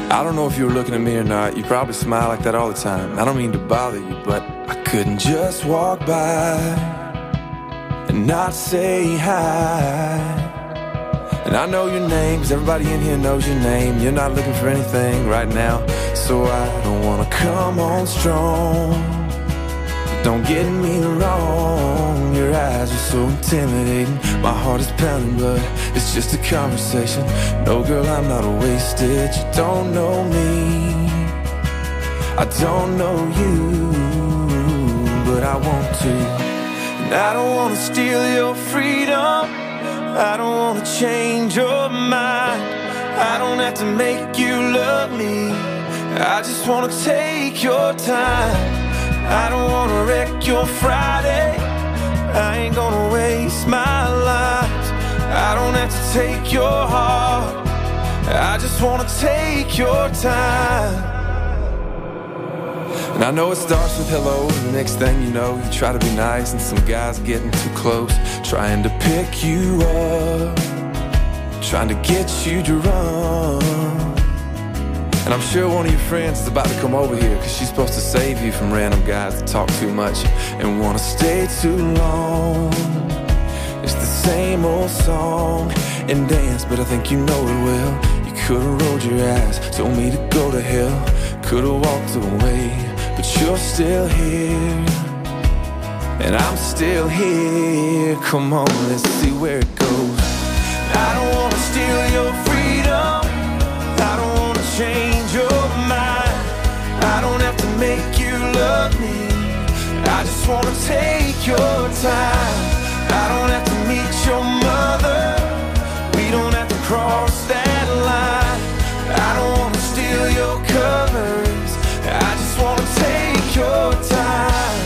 I don't know if you were looking at me or not. You probably smile like that all the time. I don't mean to bother you, but I couldn't just walk by and not say hi. And I know your name, 'cause everybody in here knows your name. You're not looking for anything right now, so I don't wanna come on strong. Don't get me wrong, your eyes are so intimidating. My heart is pounding, but it's just a conversation. No, girl, I'm not wasted. You don't know me, I don't know you, but I want to. And I don't want to steal your freedom, I don't want to change your mind. I don't have to make you love me, I just want to take your time. I don't wanna wreck your Friday, I ain't gonna waste my life. I don't have to take your heart, I just wanna take your time. And I know it starts with hello, and the next thing you know, you try to be nice, and some guy's getting too close, trying to pick you up, trying to get you to run. And I'm sure one of your friends is about to come over here, 'cause she's supposed to save you from random guys that talk too much and wanna stay too long. It's the same old song and dance, but I think you know it well. You could've rolled your eyes, told me to go to hell, could've walked away, but you're still here, and I'm still here. Come on, let's see where it goes. I don't wanna steal your freedom, I don't wanna change your mind. I don't have to make you love me, I just wanna take your time. I don't have to meet your mother, we don't have to cross that line. I don't wanna steal your covers, I just wanna take your time.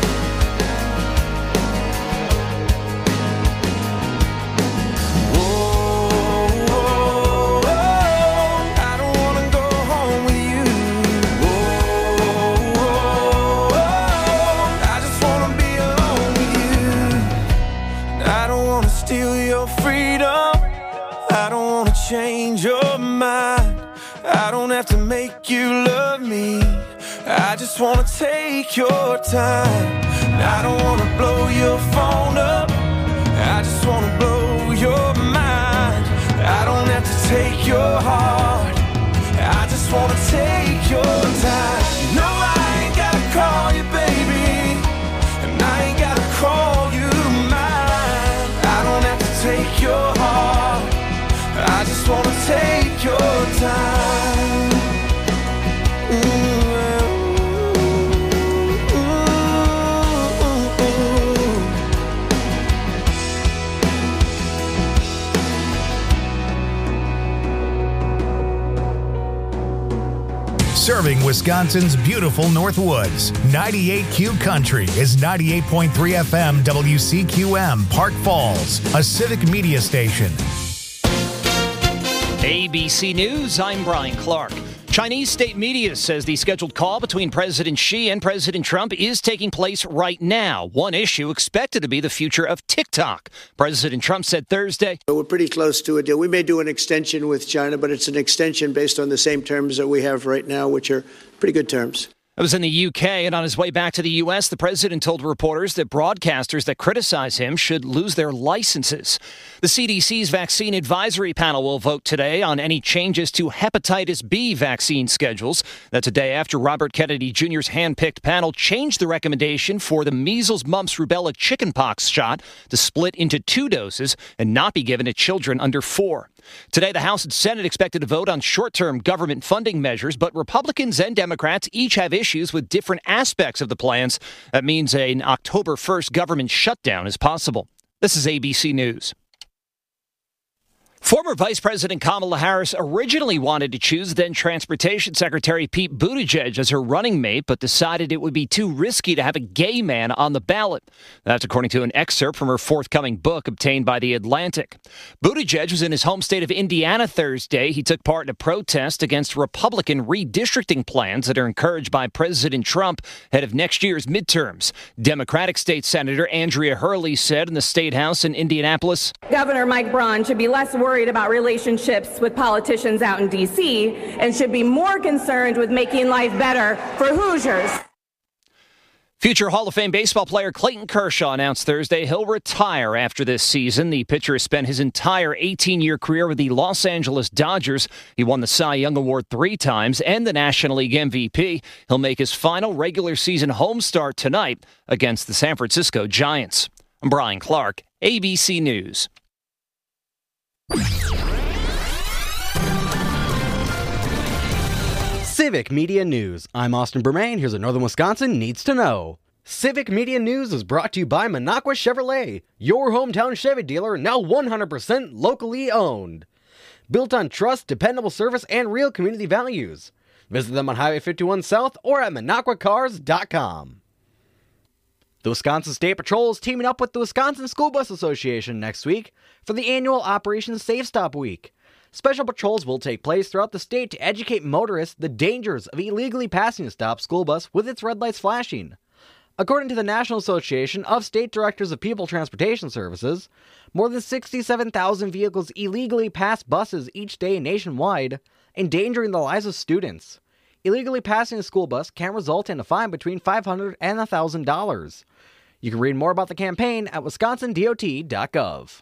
Change your mind, I don't have to make you love me, I just wanna take your time. I don't wanna blow your phone up, I just wanna blow your mind. I don't have to take your heart, I just wanna take your time. No, I ain't gotta call you baby, and I ain't gotta call you mine. I don't have to take your heart, I just wanna take your time. Serving Wisconsin's beautiful Northwoods, 98Q Country is 98.3 FM WCQM, Park Falls, a civic media station. ABC News, I'm Brian Clark. Chinese state media says the scheduled call between President Xi and President Trump is taking place right now. One issue expected to be the future of TikTok. President Trump said Thursday, "We're pretty close to a deal. We may do an extension with China, but it's an extension based on the same terms that we have right now, which are pretty good terms." I was in the UK, and on his way back to the U.S., the president told reporters that broadcasters that criticize him should lose their licenses. The CDC's vaccine advisory panel will vote today on any changes to hepatitis B vaccine schedules. That's a day after Robert Kennedy Jr.'s hand-picked panel changed the recommendation for the measles, mumps, rubella, chickenpox shot to split into 2 doses and not be given to children under 4. Today, the House and Senate expected to vote on short-term government funding measures, but Republicans and Democrats each have issues with different aspects of the plans. That means an October 1st government shutdown is possible. This is ABC News. Former Vice President Kamala Harris originally wanted to choose then Transportation Secretary Pete Buttigieg as her running mate, but decided it would be too risky to have a gay man on the ballot. That's according to an excerpt from her forthcoming book obtained by The Atlantic. Buttigieg was in his home state of Indiana Thursday. He took part in a protest against Republican redistricting plans that are encouraged by President Trump ahead of next year's midterms. Democratic State Senator Andrea Hurley said in the State House in Indianapolis, Governor Mike Braun should be less worried worried about relationships with politicians out in D.C. and should be more concerned with making life better for Hoosiers. Future Hall of Fame baseball player Clayton Kershaw announced Thursday he'll retire after this season. The pitcher has spent his entire 18-year career with the Los Angeles Dodgers. He won the Cy Young Award 3 times and the National League MVP. He'll make his final regular season home start tonight against the San Francisco Giants. I'm Brian Clark, ABC News. Civic Media News. I'm Austin Bermain. Here's what Northern Wisconsin needs to know. Civic Media News is brought to you by Minocqua Chevrolet, your hometown Chevy dealer, now 100% locally owned. Built on trust, dependable service, and real community values. Visit them on Highway 51 South or at MinocquaCars.com. The Wisconsin State Patrol is teaming up with the Wisconsin School Bus Association next week for the annual Operation Safe Stop Week. Special patrols will take place throughout the state to educate motorists the dangers of illegally passing a stop school bus with its red lights flashing. According to the National Association of State Directors of People Transportation Services, more than 67,000 vehicles illegally pass buses each day nationwide, endangering the lives of students. Illegally passing a school bus can result in a fine between $500 and $1,000. You can read more about the campaign at wisconsindot.gov.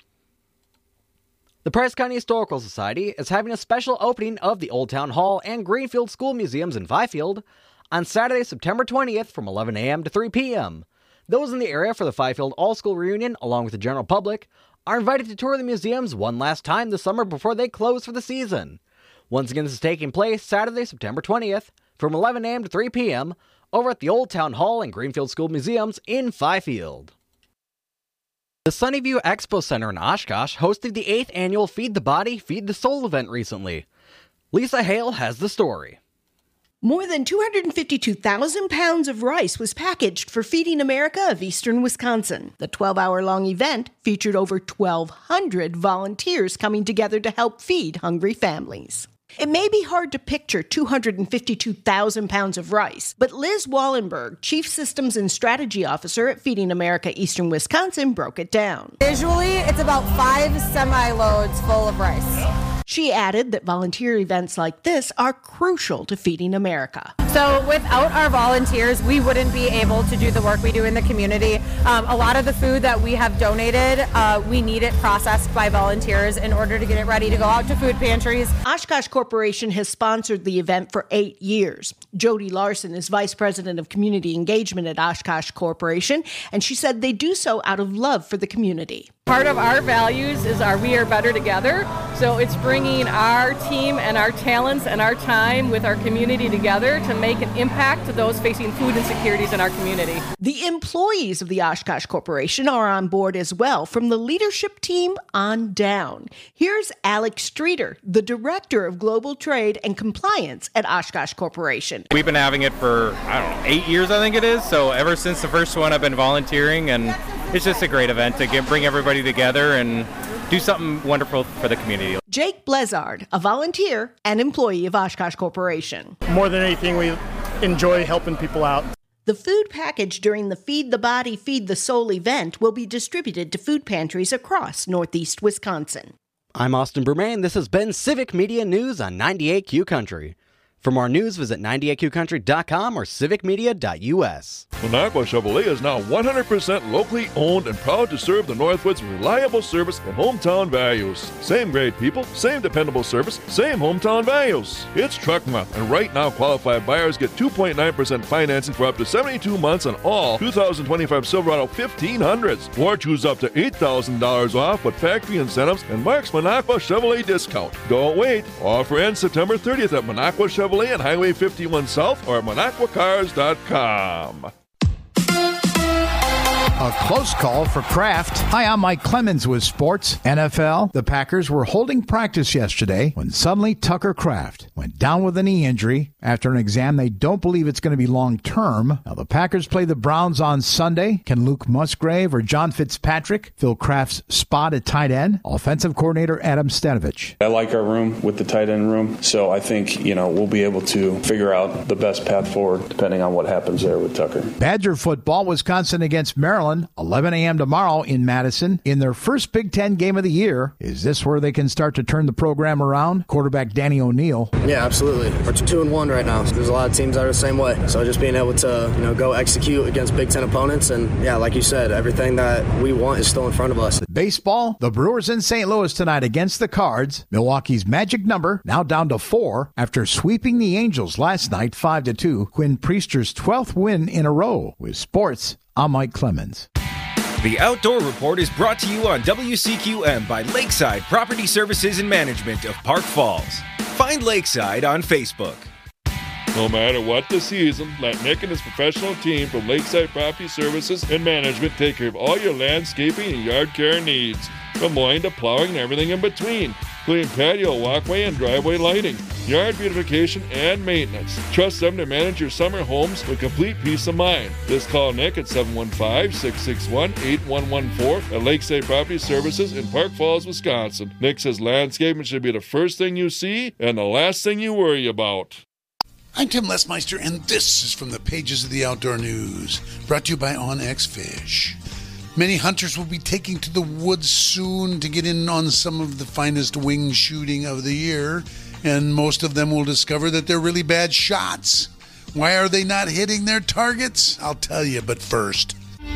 The Price County Historical Society is having a special opening of the Old Town Hall and Greenfield School Museums in Fifield on Saturday, September 20th from 11 a.m. to 3 p.m. Those in the area for the Fifield All-School Reunion, along with the general public, are invited to tour the museums one last time this summer before they close for the season. Once again, this is taking place Saturday, September 20th from 11 a.m. to 3 p.m. over at the Old Town Hall and Greenfield School Museums in Fifield. The Sunnyview Expo Center in Oshkosh hosted the 8th annual Feed the Body, Feed the Soul event recently. Lisa Hale has the story. More than 252,000 pounds of rice was packaged for Feeding America of Eastern Wisconsin. The 12-hour-long event featured over 1,200 volunteers coming together to help feed hungry families. It may be hard to picture 252,000 pounds of rice, but Liz Wallenberg, Chief Systems and Strategy Officer at Feeding America Eastern Wisconsin, broke it down. Visually, it's about 5 semi-loads full of rice. She added that volunteer events like this are crucial to Feeding America. So without our volunteers, we wouldn't be able to do the work we do in the community. A lot of the food that we have donated, we need it processed by volunteers in order to get it ready to go out to food pantries. Oshkosh Corporation has sponsored the event for 8 years. Jody Larson is Vice President of Community Engagement at Oshkosh Corporation, and she said they do so out of love for the community. Part of our values is our We Are Better Together. So it's bringing our team and our talents and our time with our community together to make an impact to those facing food insecurities in our community. The employees of the Oshkosh Corporation are on board as well, from the leadership team on down. Here's Alex Streeter, the Director of Global Trade and Compliance at Oshkosh Corporation. We've been having it for, 8 years, I think it is. So ever since the first one, I've been volunteering, and it's just a great event to bring everybody together and do something wonderful for the community. Jake Blezard, a volunteer and employee of Oshkosh Corporation. More than anything, we enjoy helping people out. The food package during the Feed the Body, Feed the Soul event will be distributed to food pantries across Northeast Wisconsin. I'm Austin Bermain. This has been Civic Media News on 98Q Country. For more news, visit 98qcountry.com or civicmedia.us. Minocqua Chevrolet is now 100% locally owned and proud to serve the Northwoods with reliable service and hometown values. Same great people, same dependable service, same hometown values. It's Truck Month, and right now qualified buyers get 2.9% financing for up to 72 months on all 2025 Silverado 1500s. Or choose up to $8,000 off with factory incentives and Mark's Minocqua Chevrolet discount. Don't wait. Offer ends September 30th at Minocqua Chevrolet on Highway 51 South or at MinocquaCars.com. A close call for Kraft. Hi, I'm Mike Clemens with Sports. NFL, the Packers were holding practice yesterday when suddenly Tucker Kraft went down with a knee injury after an exam they don't believe it's going to be long-term. Now, the Packers play the Browns on Sunday. Can Luke Musgrave or John Fitzpatrick fill Kraft's spot at tight end? Offensive coordinator Adam Stanovich. I like our room with the tight end room, so I think, we'll be able to figure out the best path forward depending on what happens there with Tucker. Badger football, Wisconsin against Maryland Maryland, 11 a.m. tomorrow in Madison. In their first Big Ten game of the year, is this where they can start to turn the program around? Quarterback Danny O'Neal. Yeah, absolutely. We're 2-1 right now. There's a lot of teams that are the same way. So just being able to, go execute against Big Ten opponents. And yeah, like you said, everything that we want is still in front of us. Baseball, the Brewers in St. Louis tonight against the Cards. Milwaukee's magic number now down to 4 after sweeping the Angels last night 5-2. Quinn Priester's 12th win in a row. With sports, I'm Mike Clemens. The Outdoor Report is brought to you on WCQM by Lakeside Property Services and Management of Park Falls. Find Lakeside on Facebook. No matter what the season, let Nick and his professional team from Lakeside Property Services and Management take care of all your landscaping and yard care needs. From mowing to plowing and everything in between, including patio, walkway, and driveway lighting, yard beautification, and maintenance. Trust them to manage your summer homes with complete peace of mind. Just call Nick at 715-661-8114 at Lakeside Property Services in Park Falls, Wisconsin. Nick says landscaping should be the first thing you see and the last thing you worry about. I'm Tim Lesmeister, and this is from the pages of the Outdoor News, brought to you by OnX Fish. Many hunters will be taking to the woods soon to get in on some of the finest wing shooting of the year, and most of them will discover that they're really bad shots. Why are they not hitting their targets? I'll tell you, but first.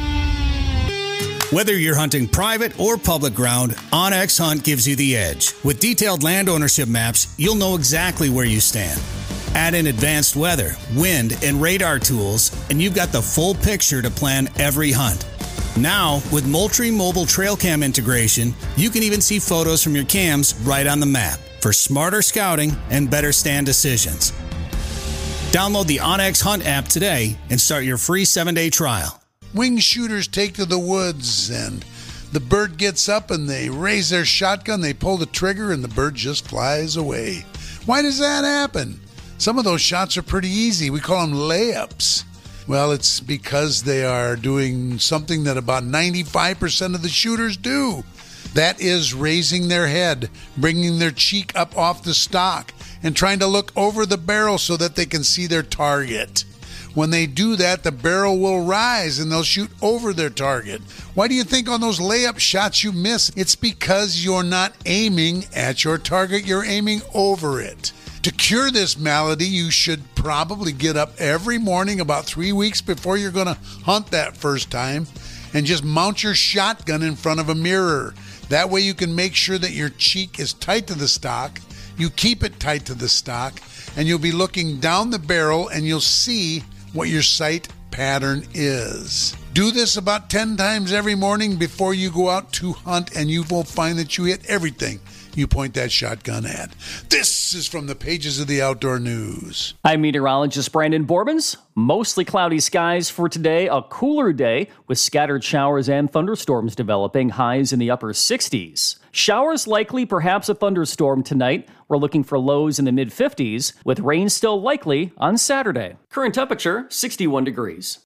Whether you're hunting private or public ground, OnX Hunt gives you the edge. With detailed land ownership maps, you'll know exactly where you stand. Add in advanced weather, wind, and radar tools, and you've got the full picture to plan every hunt. Now, with Moultrie Mobile Trail Cam integration, you can even see photos from your cams right on the map for smarter scouting and better stand decisions. Download the OnX Hunt app today and start your free 7-day trial. Wing shooters take to the woods, and the bird gets up and they raise their shotgun, they pull the trigger, and the bird just flies away. Why does that happen? Some of those shots are pretty easy. We call them layups. Well, it's because they are doing something that about 95% of the shooters do. That is raising their head, bringing their cheek up off the stock, and trying to look over the barrel so that they can see their target. When they do that, the barrel will rise and they'll shoot over their target. Why do you think on those layup shots you miss? It's because you're not aiming at your target, you're aiming over it. To cure this malady, you should probably get up every morning about 3 weeks before you're going to hunt that first time and just mount your shotgun in front of a mirror. That way you can make sure that your cheek is tight to the stock, you keep it tight to the stock, and you'll be looking down the barrel and you'll see what your sight pattern is. Do this about 10 times every morning before you go out to hunt, and you will find that you hit everything you point that shotgun at. This is from the pages of the Outdoor News. I'm meteorologist Brandon Borbens. Mostly cloudy skies for today, a cooler day with scattered showers and thunderstorms developing, highs in the upper 60s. Showers likely, perhaps a thunderstorm tonight. We're looking for lows in the mid-50s, with rain still likely on Saturday. Current temperature, 61 degrees.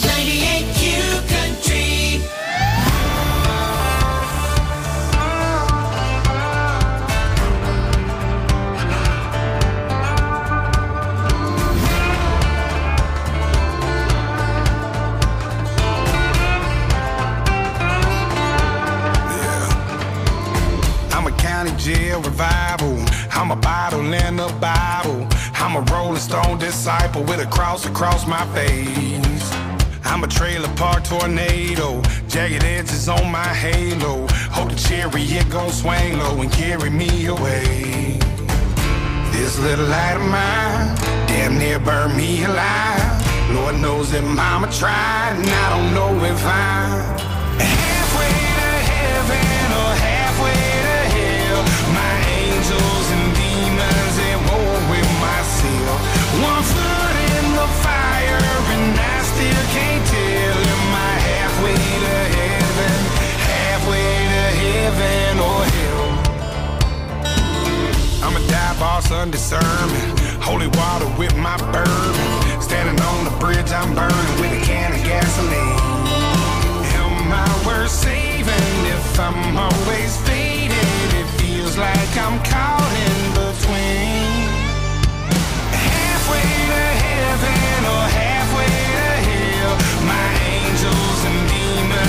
98Q Country. Jail revival. I'm a bottle in a Bible. I'm a Rolling Stone disciple with a cross across my face. I'm a trailer park tornado. Jagged edges on my halo. Hope the chariot gon' swing low and carry me away. This little light of mine damn near burned me alive. Lord knows that mama tried, and I don't know if I'm halfway to heaven or halfway to hell. My angels and demons at war with myself. 1 foot in the fire and I still can't tell. Am I halfway to heaven or hell? I'm a dive boss undiscernment. Holy water with my bourbon. Standing on the bridge I'm burning with a can of gasoline. Am I worth saving if I'm always faded? It feels like I'm caught in between. Halfway to heaven or halfway to hell. My angels and demons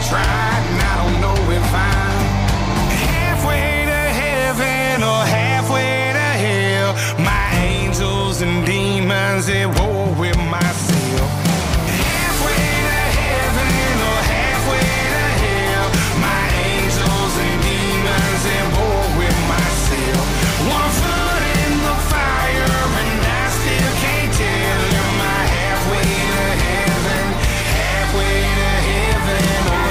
tried, and I don't know if I'm halfway to heaven or halfway to hell. My angels and demons at war with myself. Halfway to heaven or halfway to hell. My angels and demons at war with myself. One foot in the fire and I still can't tell. Am I halfway to heaven? Halfway to heaven or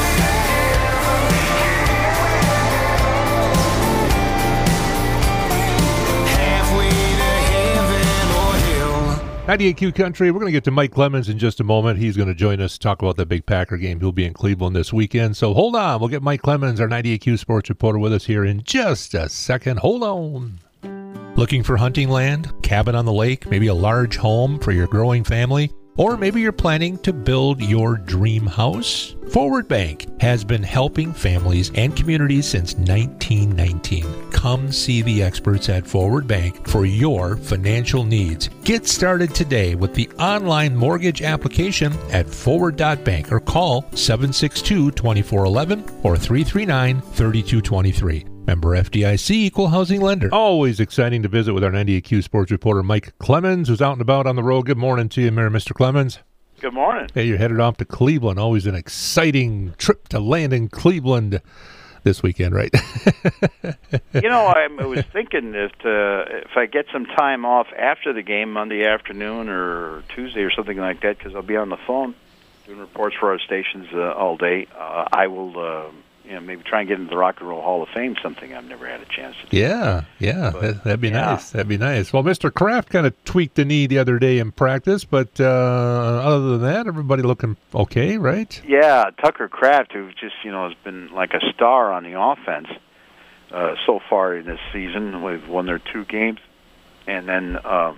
halfway to heaven or hell. 98Q Country, we're going to get to Mike Clemens in just a moment. He's going to join us to talk about the big Packer game. He'll be in Cleveland this weekend. So hold on. We'll get Mike Clemens, our 98Q sports reporter, with us here in just a second. Hold on. Looking for hunting land, cabin on the lake, maybe a large home for your growing family? Or maybe you're planning to build your dream house? Forward Bank has been helping families and communities since 1919. Come see the experts at Forward Bank for your financial needs. Get started today with the online mortgage application at forward.bank or call 762-2411 or 339-3223. Member FDIC, equal housing lender. Always exciting to visit with our 98Q sports reporter, Mike Clemens, who's out and about on the road. Good morning to you, Mr. Clemens. Good morning. Hey, you're headed off to Cleveland. Always an exciting trip to land in Cleveland this weekend, right? You know, I was thinking if I get some time off after the game, Monday afternoon or Tuesday or something like that, because I'll be on the phone doing reports for our stations all day, I will maybe try and get into the Rock and Roll Hall of Fame, something I've never had a chance to do. Yeah, that'd be nice. That'd be nice. Well, Mr. Kraft kind of tweaked the knee the other day in practice, but other than that, everybody looking okay, right? Yeah, Tucker Kraft, who just, has been like a star on the offense so far in this season. We've won their 2 games. And then,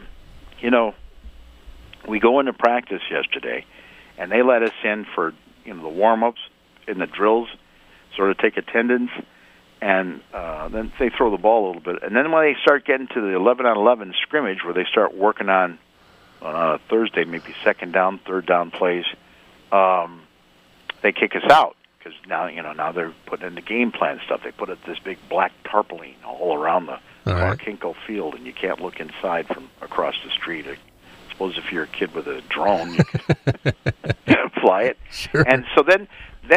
we go into practice yesterday, and they let us in for, the warm-ups and the drills, sort of take attendance, and then they throw the ball a little bit. And then when they start getting to the 11-on-11 scrimmage, where they start working on a Thursday, maybe second down, third down plays, they kick us out because now they're putting in the game plan stuff. They put up this big black tarpaulin all around the Clark Hinkle field, and you can't look inside from across the street. I suppose if you're a kid with a drone, you can fly it. Sure. And so then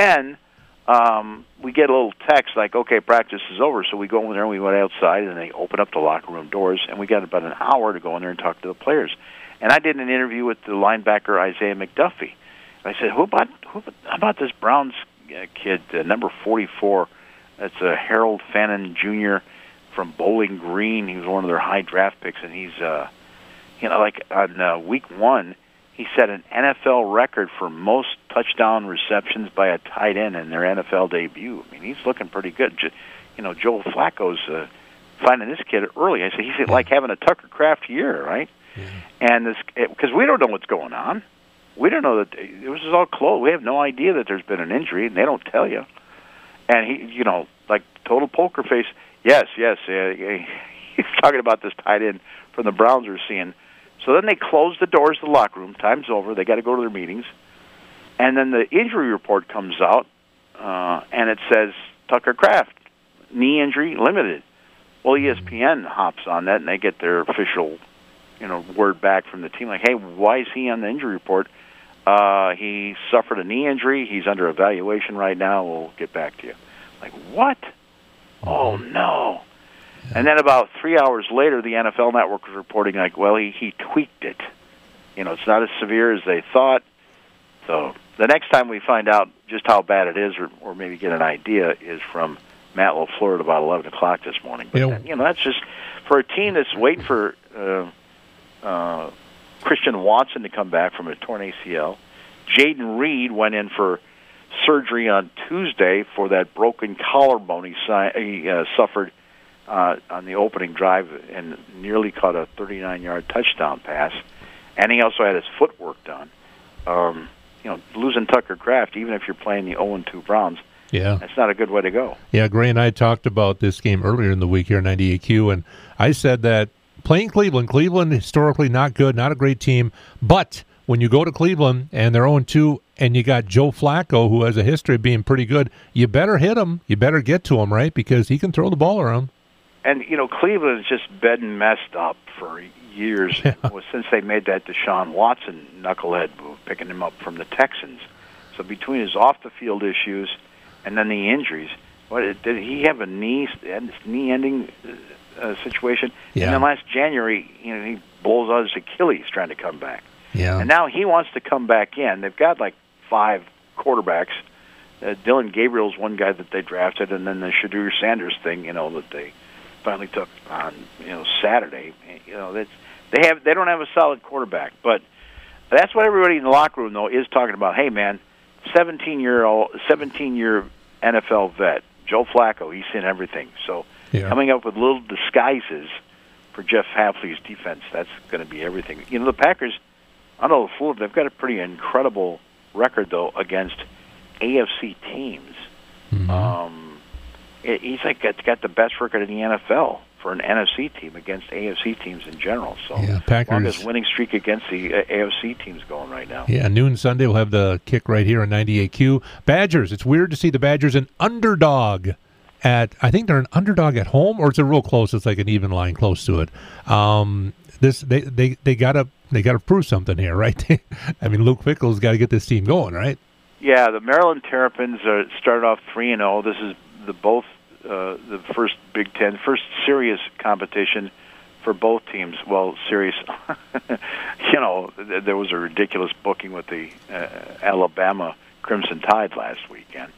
we get a little text like, okay, practice is over. So we go in there and we went outside, and they open up the locker room doors, and we got about an hour to go in there and talk to the players. And I did an interview with the linebacker Isaiah McDuffie. And I said, how about this Browns kid, number 44? That's Harold Fannin Jr. from Bowling Green. He was one of their high draft picks, and he's, like on week 1, he set an NFL record for most touchdown receptions by a tight end in their NFL debut. I mean, he's looking pretty good. Joel Flacco's finding this kid early. I said, he's like having a Tucker Kraft year, right? And because we don't know what's going on. We don't know that it was all closed. We have no idea that there's been an injury, and they don't tell you. And he, like total poker face. Yes. He's talking about this tight end from the Browns we're seeing. So then they close the doors to the locker room. Time's over. They got to go to their meetings. And then the injury report comes out, and it says Tucker Kraft, knee injury, limited. Well, ESPN hops on that, and they get their official, word back from the team, like, hey, why is he on the injury report? He suffered a knee injury. He's under evaluation right now. We'll get back to you. Like, what? Oh, no. And then about 3 hours later, the NFL Network was reporting, like, well, he tweaked it. It's not as severe as they thought. So the next time we find out just how bad it is, or maybe get an idea, is from Matt LaFleur at about 11 o'clock this morning. But, that's just for a team that's waiting for Christian Watson to come back from a torn ACL. Jaden Reed went in for surgery on Tuesday for that broken collarbone he suffered on the opening drive, and nearly caught a 39-yard touchdown pass. And he also had his footwork done. Losing Tucker Kraft, even if you're playing the 0-2 Browns, that's not a good way to go. Yeah, Gray and I talked about this game earlier in the week here on 98Q, and I said that playing Cleveland historically not good, not a great team, but when you go to Cleveland and they're 0-2, and you got Joe Flacco, who has a history of being pretty good. You better hit him. You better get to him, right? Because he can throw the ball around. And, Cleveland's just been messed up for years since they made that Deshaun Watson knucklehead move, picking him up from the Texans. So between his off-the-field issues and then the injuries, did he have a knee-ending situation? Yeah. And then last January, he blows out his Achilles trying to come back. Yeah. And now he wants to come back in. They've got like 5 quarterbacks. Dylan Gabriel's one guy that they drafted, and then the Shadur Sanders thing, that they finally took on, Saturday. They don't have a solid quarterback, but that's what everybody in the locker room though is talking about. Hey man, 17-year NFL vet Joe Flacco, he's seen everything. So coming up with little disguises for Jeff Hafley's defense, that's going to be everything. The Packers, I don't know, they've got a pretty incredible record though against AFC teams. Mm-hmm. He's got the best record in the NFL for an NFC team against AFC teams in general. So Packers, longest winning streak against the AFC teams going right now. Yeah, noon Sunday we'll have the kick right here on 98Q. Badgers, it's weird to see the Badgers an underdog I think they're an underdog at home, or it's a real close. It's like an even line close to it. They gotta prove something here, right? I mean, Luke Fickell's got to get this team going, right? Yeah, the Maryland Terrapins started off 3-0. This is the first Big Ten, first serious competition for both teams. Well, serious, there was a ridiculous booking with the Alabama Crimson Tide last weekend.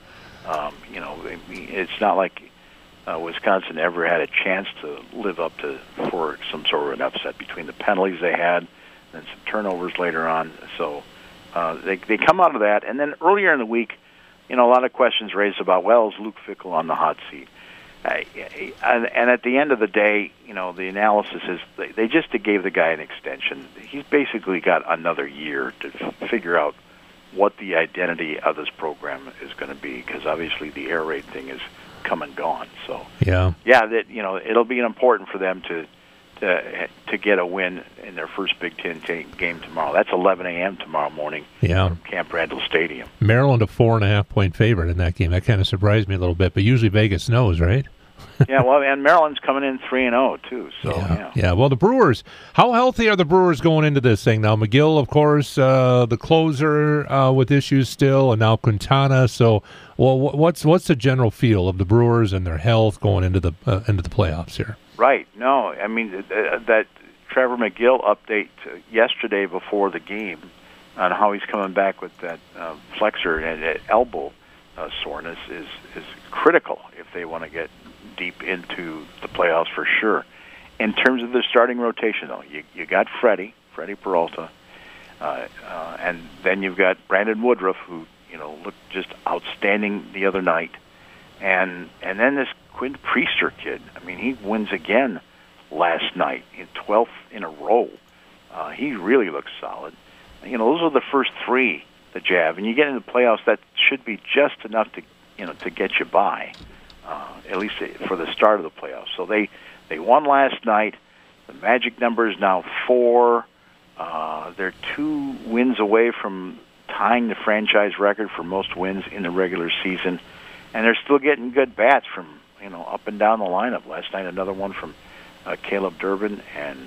It's not like Wisconsin ever had a chance to live up to for some sort of an upset between the penalties they had and some turnovers later on. So they come out of that, and then earlier in the week, a lot of questions raised about, is Luke Fickell on the hot seat? And at the end of the day, the analysis is they just gave the guy an extension. He's basically got another year to figure out what the identity of this program is going to be, because obviously the air raid thing is come and gone. So it'll be important for them to get a win in their first Big Ten game tomorrow. That's 11 a.m. tomorrow morning from Camp Randall Stadium. Maryland a 4.5-point favorite in that game. That kind of surprised me a little bit, but usually Vegas knows, right? And Maryland's coming in 3-0 too. So Well, the Brewers. How healthy are the Brewers going into this thing now? McGill, of course, the closer with issues still, and now Quintana. So, what's the general feel of the Brewers and their health going into the playoffs here? Right. No, I mean that Trevor McGill update yesterday before the game on how he's coming back with that flexor and elbow soreness is critical if they want to get deep into the playoffs for sure. In terms of the starting rotation, though, you got Freddie Peralta, and then you've got Brandon Woodruff, who looked just outstanding the other night, and then this Quinn Priester kid. I mean, he wins again last night, in 12th in a row. He really looks solid. Those are the first 3 that you have, and you get into the playoffs. That should be just enough to get you by. At least for the start of the playoffs. So they won last night. The magic number is now 4. They're 2 wins away from tying the franchise record for most wins in the regular season, and they're still getting good bats from up and down the lineup. Last night, another one from Caleb Durbin, and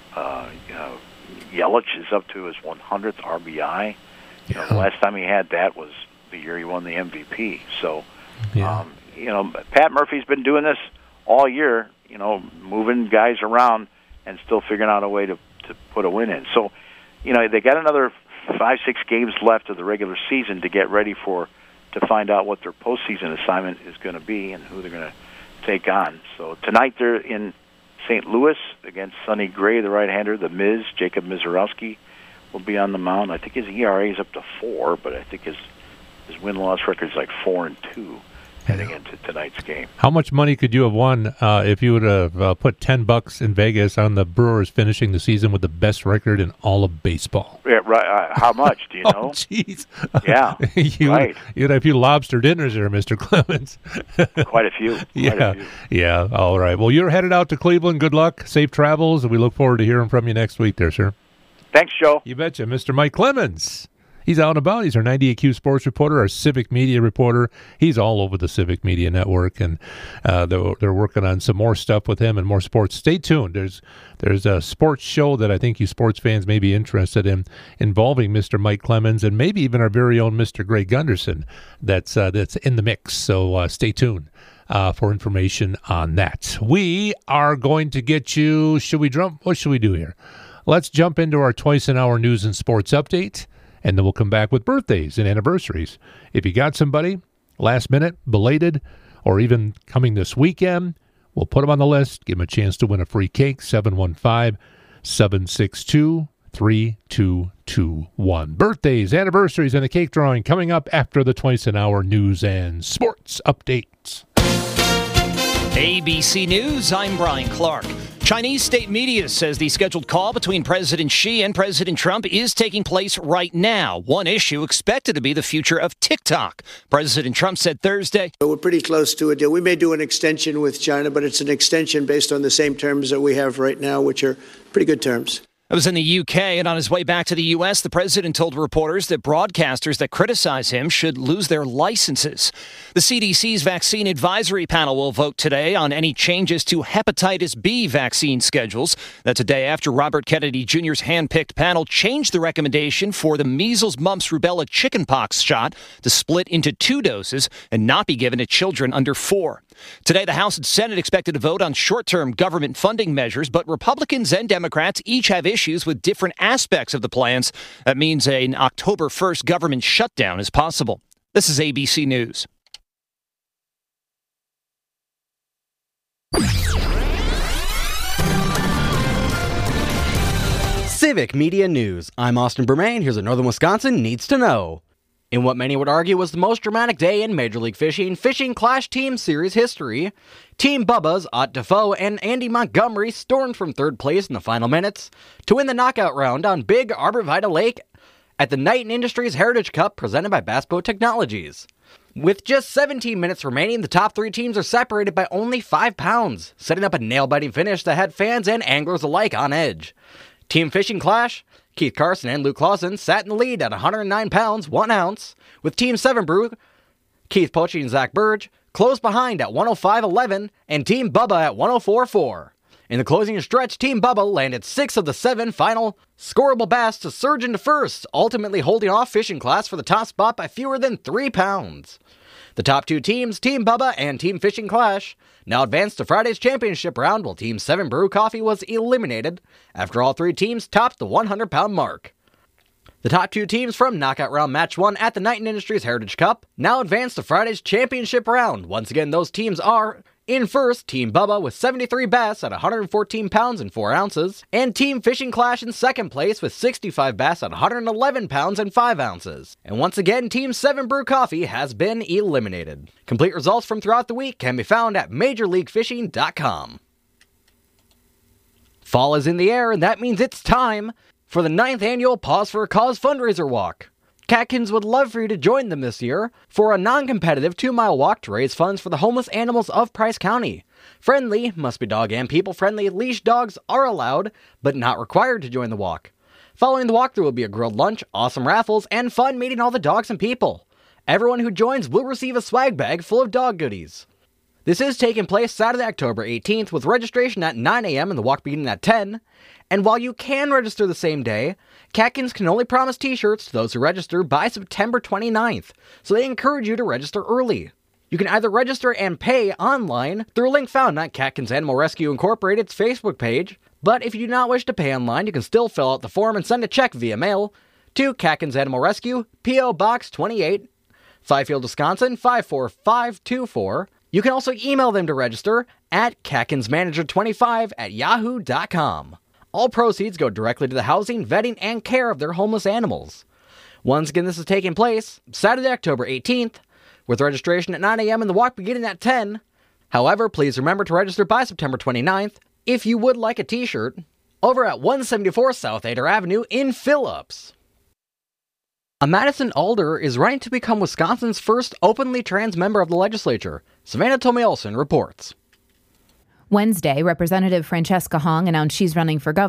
Yelich is up to his 100th RBI. Last time he had that was the year he won the MVP. So. Pat Murphy's been doing this all year, moving guys around and still figuring out a way to put a win in. So, they got another 5-6 games left of the regular season to get ready to find out what their postseason assignment is going to be and who they're going to take on. So tonight they're in St. Louis against Sonny Gray, the right-hander. The Miz, Jacob Mizorowski, will be on the mound. I think his ERA is up to 4, but I think his win-loss record is like 4-2. Heading into tonight's game. How much money could you have won if you would have put $10 in Vegas on the Brewers finishing the season with the best record in all of baseball? Yeah, right. How much do you know? Oh, jeez. Yeah, right. You'd have a few lobster dinners there, Mr. Clemens. Quite a few. Yeah. All right. Well, you're headed out to Cleveland. Good luck. Safe travels, and we look forward to hearing from you next week there, sir. Thanks, Joe. You betcha. Mr. Mike Clemens. He's out and about. He's our 98Q sports reporter, our civic media reporter. He's all over the Civic Media Network, and they're working on some more stuff with him and more sports. Stay tuned. There's a sports show that I think you sports fans may be interested in involving Mr. Mike Clemens and maybe even our very own Mr. Greg Gunderson that's in the mix. So stay tuned for information on that. We are going to get you, what should we do here? Let's jump into our twice-an-hour news and sports update, and then we'll come back with birthdays and anniversaries. If you got somebody, last minute, belated, or even coming this weekend, we'll put them on the list, give them a chance to win a free cake, 715-762-3221. Birthdays, anniversaries, and the cake drawing coming up after the twice-an-hour news and sports updates. ABC News, I'm Brian Clark. Chinese state media says the scheduled call between President Xi and President Trump is taking place right now. One issue expected to be the future of TikTok. President Trump said Thursday, we're pretty close to a deal. We may do an extension with China, but it's an extension based on the same terms that we have right now, which are pretty good terms. I was in the UK, and on his way back to the U.S., the president told reporters that broadcasters that criticize him should lose their licenses. The CDC's vaccine advisory panel will vote today on any changes to hepatitis B vaccine schedules. That's a day after Robert Kennedy Jr.'s hand-picked panel changed the recommendation for the measles, mumps, rubella, chickenpox shot to split into 2 doses and not be given to children under 4. Today, the House and Senate expected to vote on short-term government funding measures, but Republicans and Democrats each have issues with different aspects of the plans. That means an October 1st government shutdown is possible. This is ABC News. Civic Media News. I'm Austin Bermain. Here's what Northern Wisconsin needs to know. In what many would argue was the most dramatic day in Major League Fishing Clash Team Series history, Team Bubba's Ott Defoe and Andy Montgomery stormed from third place in the final minutes to win the knockout round on Big Arborvitae Lake at the Knight Industries Heritage Cup presented by Bass Boat Technologies. With just 17 minutes remaining, the top 3 teams are separated by only 5 pounds, setting up a nail-biting finish that had fans and anglers alike on edge. Team Fishing Clash, Keith Carson and Luke Clausen sat in the lead at 109 pounds, 1 ounce, with Team 7 Brew, Keith Poche and Zach Burge, close behind at 105.11, and Team Bubba at 104.4. In the closing stretch, Team Bubba landed 6 of the 7 final scoreable bass to surge into first, ultimately holding off Fishing Class for the top spot by fewer than 3 pounds. The top 2 teams, Team Bubba and Team Fishing Clash, now advanced to Friday's championship round, while Team 7 Brew Coffee was eliminated after all 3 teams topped the 100-pound mark. The top 2 teams from Knockout Round Match 1 at the Knight Industries Heritage Cup now advance to Friday's championship round. Once again, those teams are, in first, Team Bubba with 73 bass at 114 pounds and 4 ounces, and Team Fishing Clash in second place with 65 bass at 111 pounds and 5 ounces. And once again, Team 7 Brew Coffee has been eliminated. Complete results from throughout the week can be found at MajorLeagueFishing.com. Fall is in the air, and that means it's time for the 9th annual Pause for a Cause fundraiser walk. Catkins would love for you to join them this year for a non-competitive 2-mile walk to raise funds for the homeless animals of Price County. Friendly, must be dog and people-friendly, leash dogs are allowed, but not required to join the walk. Following the walk, there will be a grilled lunch, awesome raffles, and fun meeting all the dogs and people. Everyone who joins will receive a swag bag full of dog goodies. This is taking place Saturday, October 18th, with registration at 9 a.m. and the walk beginning at 10. And while you can register the same day, Catkins can only promise t-shirts to those who register by September 29th, so they encourage you to register early. You can either register and pay online through a link found on Catkins Animal Rescue Incorporated's Facebook page, but if you do not wish to pay online, you can still fill out the form and send a check via mail to Catkins Animal Rescue, P.O. Box 28, Fifield, Wisconsin 54524. You can also email them to register at catkinsmanager25@yahoo.com. All proceeds go directly to the housing, vetting, and care of their homeless animals. Once again, this is taking place Saturday, October 18th, with registration at 9 a.m. and the walk beginning at 10. However, please remember to register by September 29th if you would like a t-shirt over at 174 South Adair Avenue in Phillips. A Madison Alder is running to become Wisconsin's first openly trans member of the legislature. Savannah Tomei Olson reports. Wednesday, Representative Francesca Hong announced she's running for governor.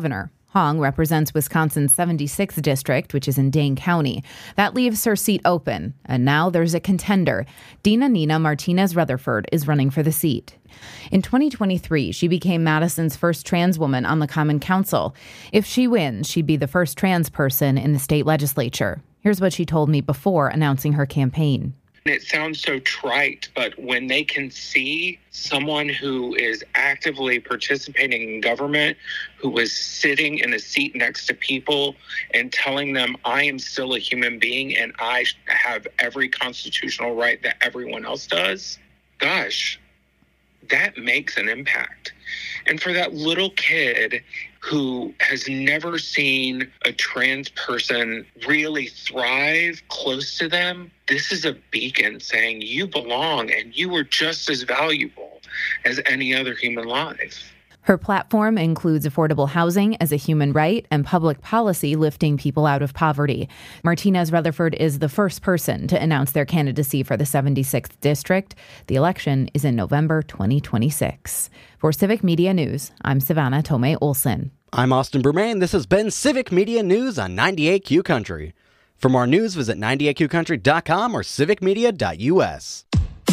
Hong represents Wisconsin's 76th district, which is in Dane County. That leaves her seat open, and now there's a contender. Dina Nina Martinez Rutherford is running for the seat. In 2023, she became Madison's first trans woman on the Common Council. If she wins, she'd be the first trans person in the state legislature. Here's what she told me before announcing her campaign. It sounds so trite, but when they can see someone who is actively participating in government, who is sitting in a seat next to people and telling them, I am still a human being and I have every constitutional right that everyone else does, gosh, that makes an impact. And for that little kid who has never seen a trans person really thrive close to them, this is a beacon saying you belong and you are just as valuable as any other human life. Her platform includes affordable housing as a human right and public policy lifting people out of poverty. Martinez Rutherford is the first person to announce their candidacy for the 76th district. The election is in November 2026. For Civic Media News, I'm Savannah Tomei Olson. I'm Austin Bermain. This has been Civic Media News on 98Q Country. For more news, visit 98qcountry.com or civicmedia.us.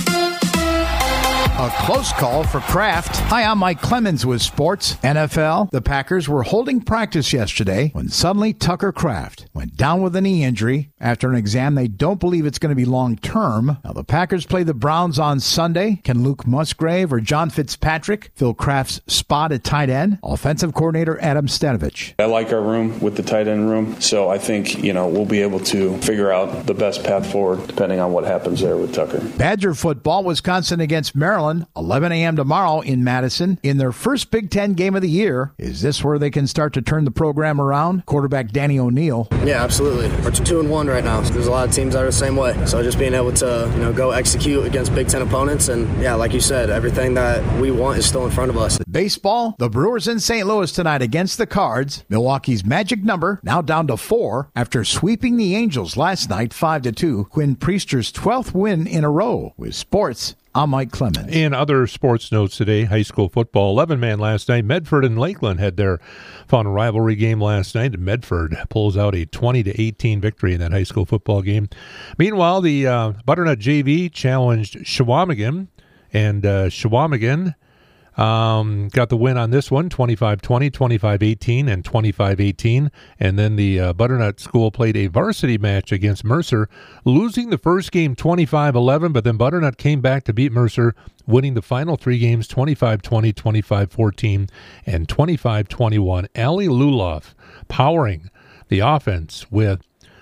A close call for Kraft. Hi, I'm Mike Clemens with sports. NFL, the Packers were holding practice yesterday when suddenly Tucker Kraft went down with a knee injury after an exam they don't believe it's going to be long-term. Now, the Packers play the Browns on Sunday. Can Luke Musgrave or John Fitzpatrick fill Kraft's spot at tight end? Offensive coordinator Adam Stanovich. I like our room with the tight end room, so I think, we'll be able to figure out the best path forward depending on what happens there with Tucker. Badger football, Wisconsin against Maryland. 11 a.m. tomorrow in Madison in their first Big Ten game of the year. Is this where they can start to turn the program around? Quarterback Danny O'Neill. Yeah, absolutely. We're 2-1 right now. There's a lot of teams that are the same way. So just being able to, go execute against Big Ten opponents. And yeah, like you said, everything that we want is still in front of us. Baseball, the Brewers in St. Louis tonight against the Cards. Milwaukee's magic number now down to 4 after sweeping the Angels last night 5-2. Quinn Priester's 12th win in a row. With sports, I'm Mike Clemens. In other sports notes today, high school football, 11-man last night. Medford and Lakeland had their fun rivalry game last night. Medford pulls out a 20-18 victory in that high school football game. Meanwhile, the Butternut JV challenged Shawamigan, and Shawamigan got the win on this one, 25-20, 25-18, and 25-18. And then the Butternut School played a varsity match against Mercer, losing the first game 25-11, but then Butternut came back to beat Mercer, winning the final 3 games 25-20, 25-14, and 25-21. Allie Luloff powering the offense with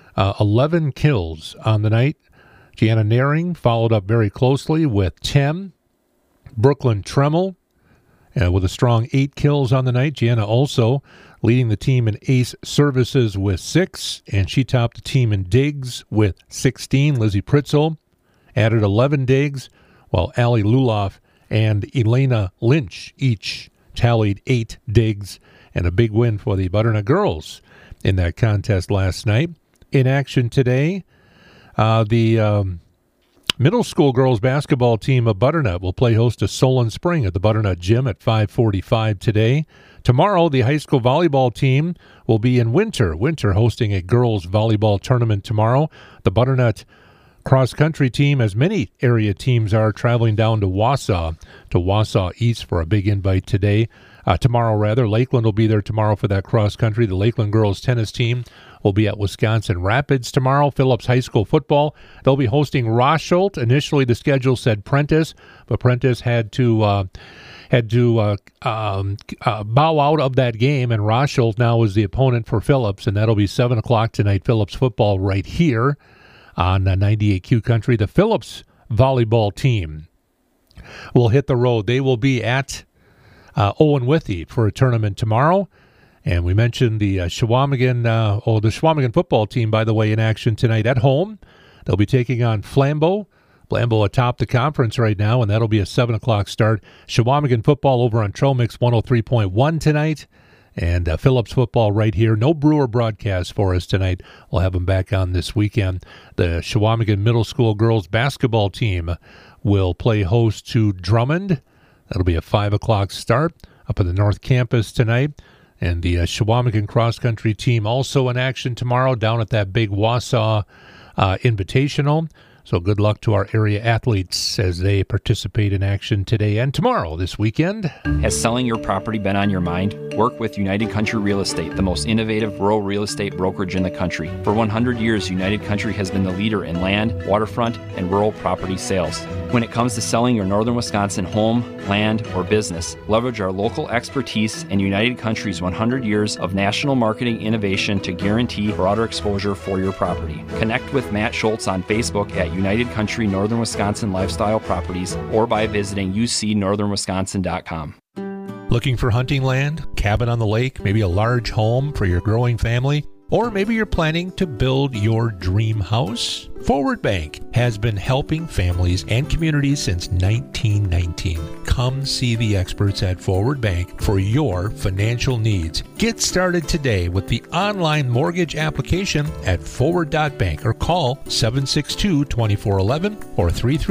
11 kills on the night. Gianna Naring followed up very closely with 10. Brooklyn Tremmel with a strong 8 kills on the night. Gianna also leading the team in ace services with 6, and she topped the team in digs with 16. Lizzie Pritzel added 11 digs, while Allie Luloff and Elena Lynch each tallied 8 digs, and a big win for the Butternut girls in that contest last night. In action today, the middle school girls basketball team of Butternut will play host to Solon Spring at the Butternut Gym at 5:45 today. Tomorrow, the high school volleyball team will be in Winter. Winter hosting a girls volleyball tournament tomorrow. The Butternut cross-country team, as many area teams are, traveling down to Wausau East for a big invite today. Tomorrow, Lakeland will be there tomorrow for that cross-country. The Lakeland girls tennis team will be at Wisconsin Rapids tomorrow. Phillips High School football, they'll be hosting Rosholt. Initially, the schedule said Prentice, but Prentice had to bow out of that game, and Rosholt now is the opponent for Phillips, and that'll be 7 o'clock tonight. Phillips football right here on 98Q Country. The Phillips volleyball team will hit the road. They will be at Owen Withee for a tournament tomorrow. And we mentioned the Shawamigan football team, by the way, in action tonight at home. They'll be taking on Flambeau. Flambeau atop the conference right now, and that'll be a 7 o'clock start. Shawamigan football over on Tromix 103.1 tonight. And Phillips football right here. No Brewer broadcast for us tonight. We'll have them back on this weekend. The Shawamigan Middle School girls basketball team will play host to Drummond. That'll be a 5 o'clock start up at the North Campus tonight. And the Chequamegon cross-country team also in action tomorrow down at that big Wausau Invitational. So good luck to our area athletes as they participate in action today and tomorrow this weekend. Has selling your property been on your mind? Work with United Country Real Estate, the most innovative rural real estate brokerage in the country. For 100 years, United Country has been the leader in land, waterfront, and rural property sales. When it comes to selling your northern Wisconsin home, land, or business, leverage our local expertise and United Country's 100 years of national marketing innovation to guarantee broader exposure for your property. Connect with Matt Schultz on Facebook at United Country Northern Wisconsin Lifestyle Properties or by visiting ucnorthernwisconsin.com. Looking for hunting land, cabin on the lake, maybe a large home for your growing family? Or maybe you're planning to build your dream house? Forward Bank has been helping families and communities since 1919. Come see the experts at Forward Bank for your financial needs. Get started today with the online mortgage application at forward.bank or call 762-2411 or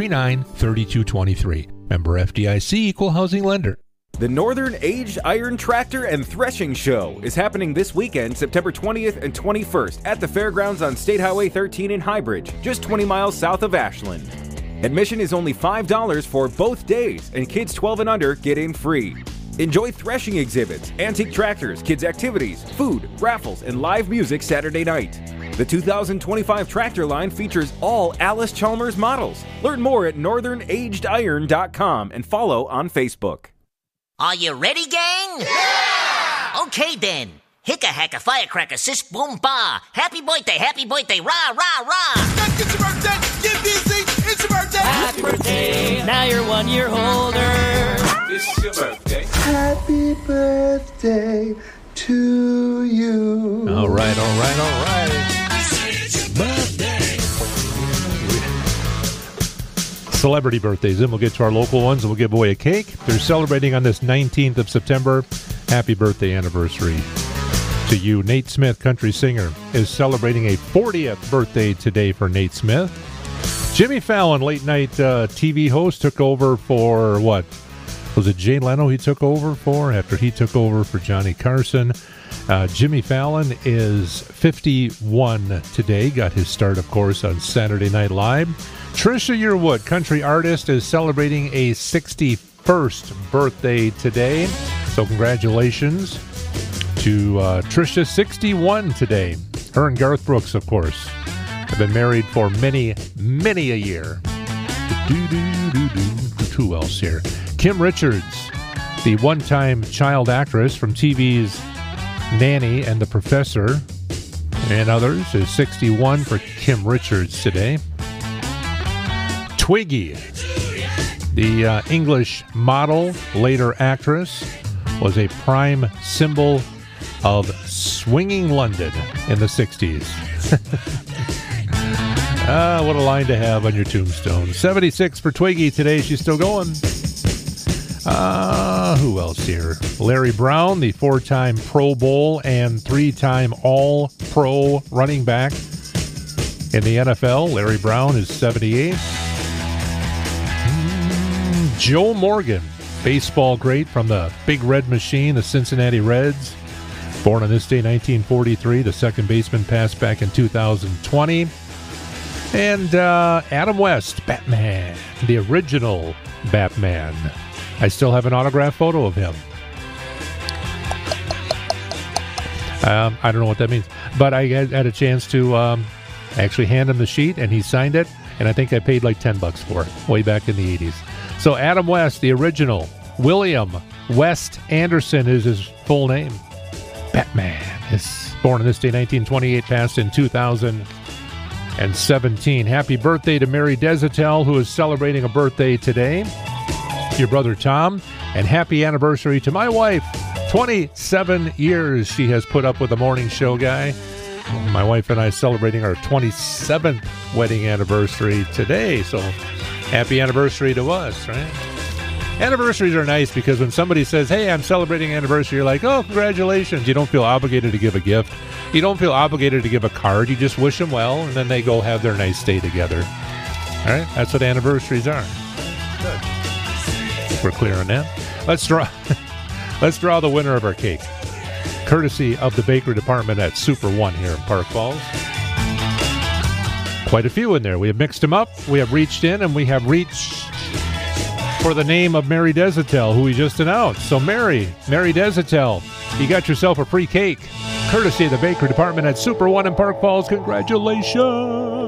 339-3223. Member FDIC, Equal Housing Lender. The Northern Aged Iron Tractor and Threshing Show is happening this weekend, September 20th and 21st at the fairgrounds on State Highway 13 in Highbridge, just 20 miles south of Ashland. Admission is only $5 for both days, and kids 12 and under get in free. Enjoy threshing exhibits, antique tractors, kids' activities, food, raffles, and live music Saturday night. The 2025 tractor line features all Alice Chalmers models. Learn more at northernagediron.com and follow on Facebook. Are you ready, gang? Yeah! Okay, then. Hicka hacka firecracker, sis boom ba. Happy birthday, rah, rah, rah. It's your birthday, give me a seat, it's your birthday. Happy birthday, now you're 1 year older. It's your birthday. Happy birthday to you. All right. It's your birthday. Celebrity birthdays. Then we'll get to our local ones and we'll give away a cake. They're celebrating on this 19th of September. Happy birthday anniversary to you. Nate Smith, country singer, is celebrating a 40th birthday today for Nate Smith. Jimmy Fallon, late night TV host, took over for what? Was it Jay Leno he took over for after he took over for Johnny Carson? Jimmy Fallon is 51 today. Got his start, of course, on Saturday Night Live. Trisha Yearwood, country artist, is celebrating a 61st birthday today. So congratulations to Trisha, 61 today. Her and Garth Brooks, of course, have been married for many, many a year. Who else here? Kim Richards, the one-time child actress from TV's Nanny and the Professor and others, is 61 for Kim Richards today. Twiggy, the English model, later actress, was a prime symbol of swinging London in the 60s. What a line to have on your tombstone. 76 for Twiggy today. She's still going. Who else here? Larry Brown, the 4-time Pro Bowl and 3-time All-Pro running back in the NFL. Larry Brown is 78. Joe Morgan, baseball great from the Big Red Machine, the Cincinnati Reds. Born on this day, 1943. The second baseman passed back in 2020. And Adam West, Batman, the original Batman. I still have an autographed photo of him. I don't know what that means. But I had a chance to actually hand him the sheet, and he signed it. And I think I paid like $10 for it way back in the 80s. So Adam West, the original. William West Anderson is his full name. Batman is born on this day, 1928, passed in 2017. Happy birthday to Mary Desatel, who is celebrating a birthday today. Your brother Tom. And happy anniversary to my wife. 27 years she has put up with the morning show guy. My wife and I celebrating our 27th wedding anniversary today. So happy anniversary to us, right? Anniversaries are nice because when somebody says, hey, I'm celebrating an anniversary, you're like, oh, congratulations. You don't feel obligated to give a gift. You don't feel obligated to give a card. You just wish them well, and then they go have their nice day together. All right? That's what anniversaries are. Good. We're clear on that. Let's draw the winner of our cake. courtesy of the bakery department at Super One here in Park Falls. Quite a few in there. We have mixed them up, we have reached in, and we have reached for the name of Mary Desatel, who we just announced. So Mary Desatel, you got yourself a free cake, courtesy of the bakery department at Super One in Park Falls. Congratulations!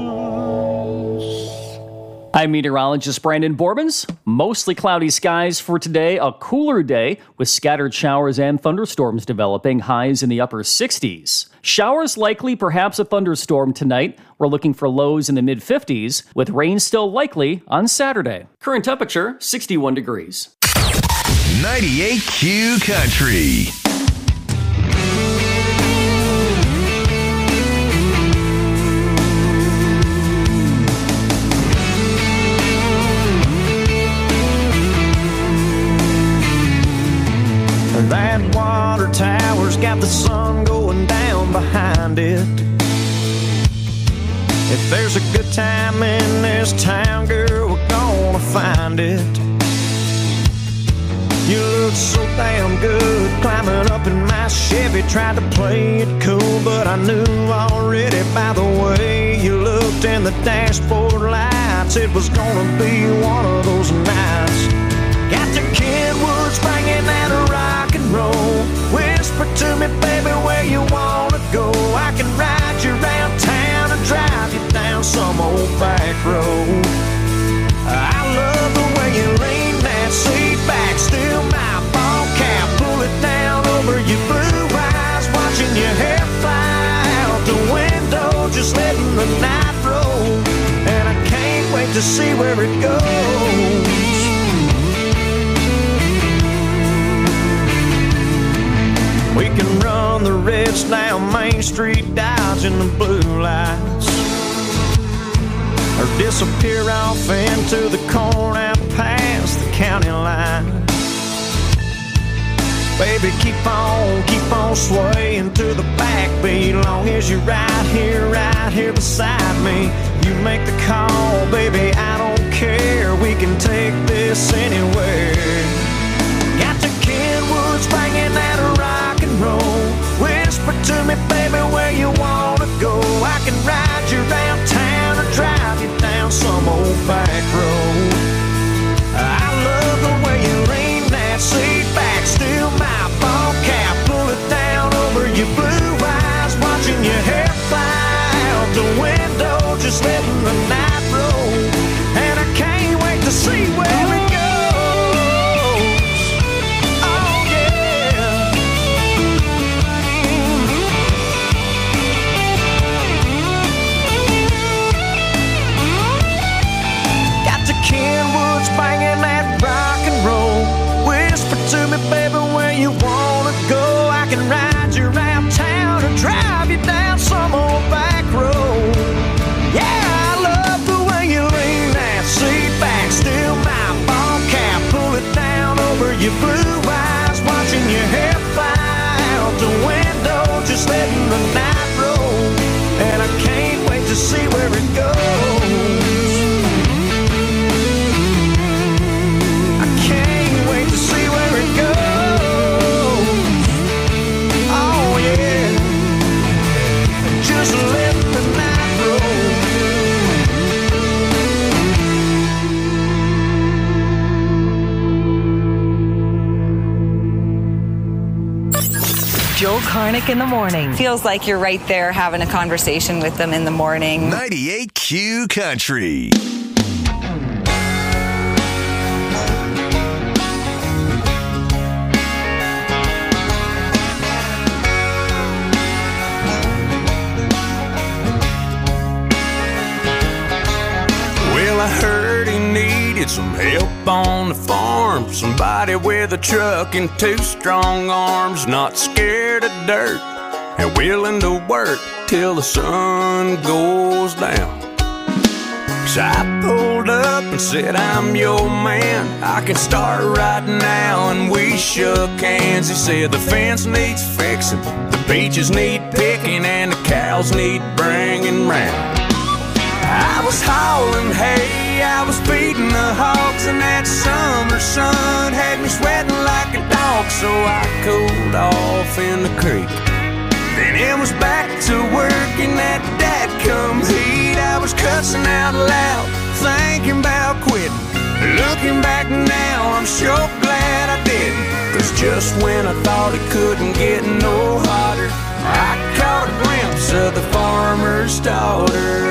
I'm meteorologist Brandon Borbens. Mostly cloudy skies for today, a cooler day with scattered showers and thunderstorms developing, highs in the upper 60s. Showers likely, perhaps a thunderstorm tonight. We're looking for lows in the mid-50s, with rain still likely on Saturday. Current temperature, 61 degrees. 98Q Country. That water tower's got the sun going down behind it. If there's a good time in this town, girl, we're gonna find it. You look so damn good climbing up in my Chevy. Tried to play it cool, but I knew already by the way you looked in the dashboard lights, it was gonna be one of those nights. Got the Kenwoods banging that rock and roll. Whisper to me, baby, where you wanna go. I can ride you around town and drive you down some old back road. I love the way you lean that seat back, steal my ball cap, pull it down over your blue eyes, watching your hair fly out the window, just letting the night roll. And I can't wait to see where it goes. We can run the reds down Main Street, dodging the blue lights, or disappear off into the corn out past the county line. Baby, keep on swaying to the backbeat, long as you're right here beside me. You make the call, baby, I don't care. We can take this anywhere. Got the Kenwoods banging that rock and roll. Whisper to me, baby, where you wanna go. I can ride you around town or drive you down some old back road. I love the way you lean that seat back, steal my ball cap, pull it down over your blue eyes, watching your hair fly out the window, just letting the night roll. And I can't wait to see where it goes. Kenwoods banging that rock and roll. Whisper to me, baby, where you wanna go. I can ride you around town or drive you down some old back road. Yeah, I love the way you lean that seat back, steal my ball cap, pull it down over your blue eyes, watching your hair fly out the window, just letting the night roll. And I can't wait to see where it goes. See where it goes. Oh yeah, just let the night roll. Joel Karnick in the morning. Feels like you're right there having a conversation with them in the morning. 98Q Country. I heard he needed some help on the farm. Somebody with a truck and two strong arms, not scared of dirt and willing to work till the sun goes down. So I pulled up and said, I'm your man, I can start right now. And we shook hands. He said the fence needs fixing, the beaches need picking, and the cows need bringing round. I was hauling hay, I was feeding the hogs, and that summer sun had me sweating like a dog. dog, so I cooled off in the creek. Then it was back to working that dadcum heat. I was cussing out loud, thinking about quitting. Looking back now, I'm sure glad I didn't. 'Cause just when I thought it couldn't get no hotter, I caught a glimpse of the farmer's daughter.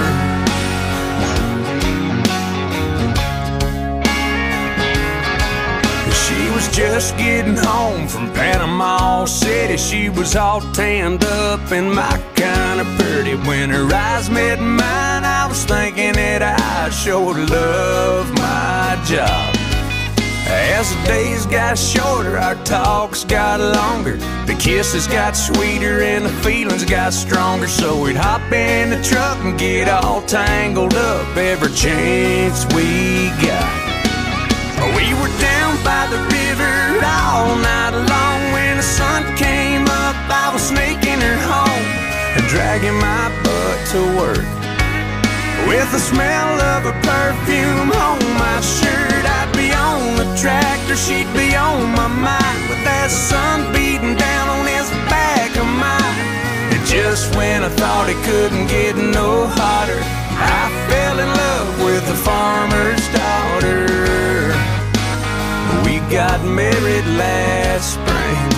She was just getting home from Panama City. She was all tanned up and my kind of pretty. When her eyes met mine, I was thinking that I sure love my job. As the days got shorter, our talks got longer. The kisses got sweeter and the feelings got stronger. So we'd hop in the truck and get all tangled up every chance we got. We were down by the river all night long. When the sun came up, I was sneaking her home and dragging my butt to work. With the smell of her perfume on my shirt, I'd be on the tractor, she'd be on my mind. With that sun beating down on this back of mine. And just when I thought it couldn't get no hotter, I fell in love with the farmer's daughter. We got married last spring.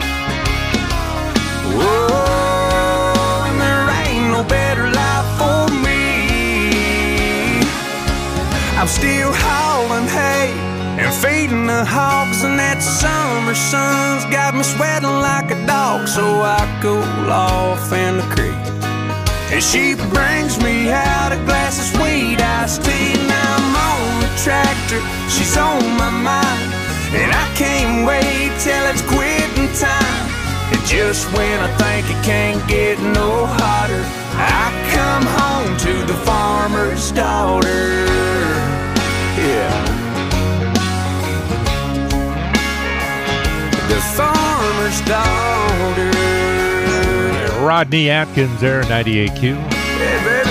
Whoa, and there ain't no better life for me. I'm still hauling hay and feeding the hogs, and that summer sun's got me sweating like a dog. So I cool off in the creek, and she brings me out a glass of sweet iced tea. Now I'm on the tractor, she's on my mind, and I can't wait till it's quitting time. And just when I think it can't get no hotter, I come home to the farmer's daughter. Yeah. The farmer's daughter. Rodney Atkins there, 98Q. Yeah, baby.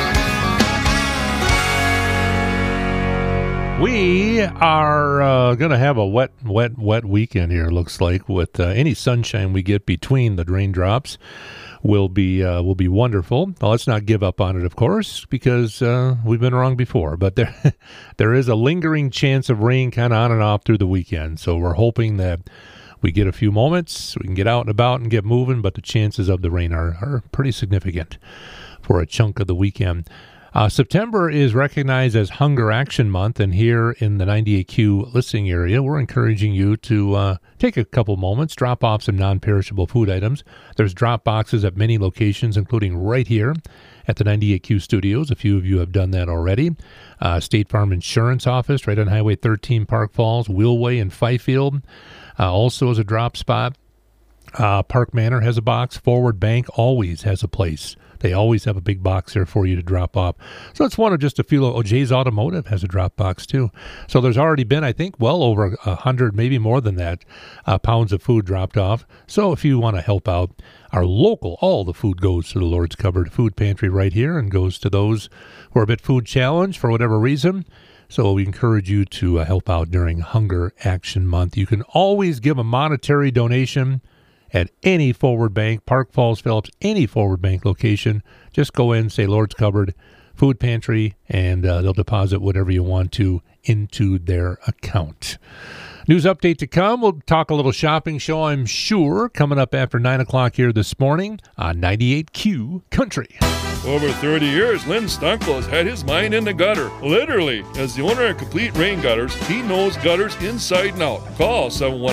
We are going to have a wet weekend here, looks like, with any sunshine we get between the raindrops will be wonderful. Well, let's not give up on it, of course, because we've been wrong before. But there is a lingering chance of rain kind of on and off through the weekend. So we're hoping that we get a few moments, we can get out and about and get moving, but the chances of the rain are pretty significant for a chunk of the weekend. September is recognized as Hunger Action Month, and here in the 98Q listening area, we're encouraging you to take a couple moments, drop off some non-perishable food items. There's drop boxes at many locations, including right here at the 98Q studios. A few of you have done that already. State Farm Insurance Office right on Highway 13, Park Falls, Wheelway in Fifield, also is a drop spot. Park Manor has a box. Forward Bank always has a place. They always have a big box there for you to drop off. So it's one of just a few. Jay's Automotive has a drop box too. So there's already been, I think, well over 100, maybe more than that, pounds of food dropped off. So if you want to help out our local, all the food goes to the Lord's Cupboard Food Pantry right here and goes to those who are a bit food challenged for whatever reason. So we encourage you to help out during Hunger Action Month. You can always give a monetary donation at any Forward Bank, Park Falls, Phillips, any Forward Bank location. Just go in, say Lord's Cupboard Food Pantry, and they'll deposit whatever you want to into their account. News update to come. We'll talk a little shopping show, I'm sure, coming up after 9 o'clock here this morning on 98Q Country. Over 30 years, Lynn Stunkel has had his mind in the gutter. Literally. As the owner of Complete Rain Gutters, he knows gutters inside and out. Call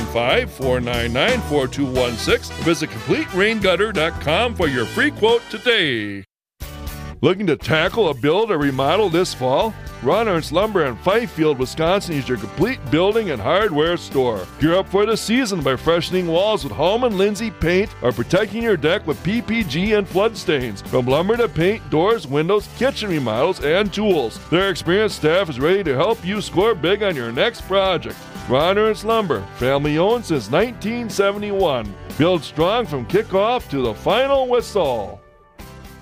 715-499-4216 or visit CompleteRainGutter.com for your free quote today. Looking to tackle a build or remodel this fall? Ron Ernst Lumber in Fifield, Wisconsin is your complete building and hardware store. Gear up for the season by freshening walls with Hallman Lindsay paint or protecting your deck with PPG and flood stains. From lumber to paint, doors, windows, kitchen remodels, and tools, their experienced staff is ready to help you score big on your next project. Ron Ernst Lumber, family owned since 1971. Build strong from kickoff to the final whistle.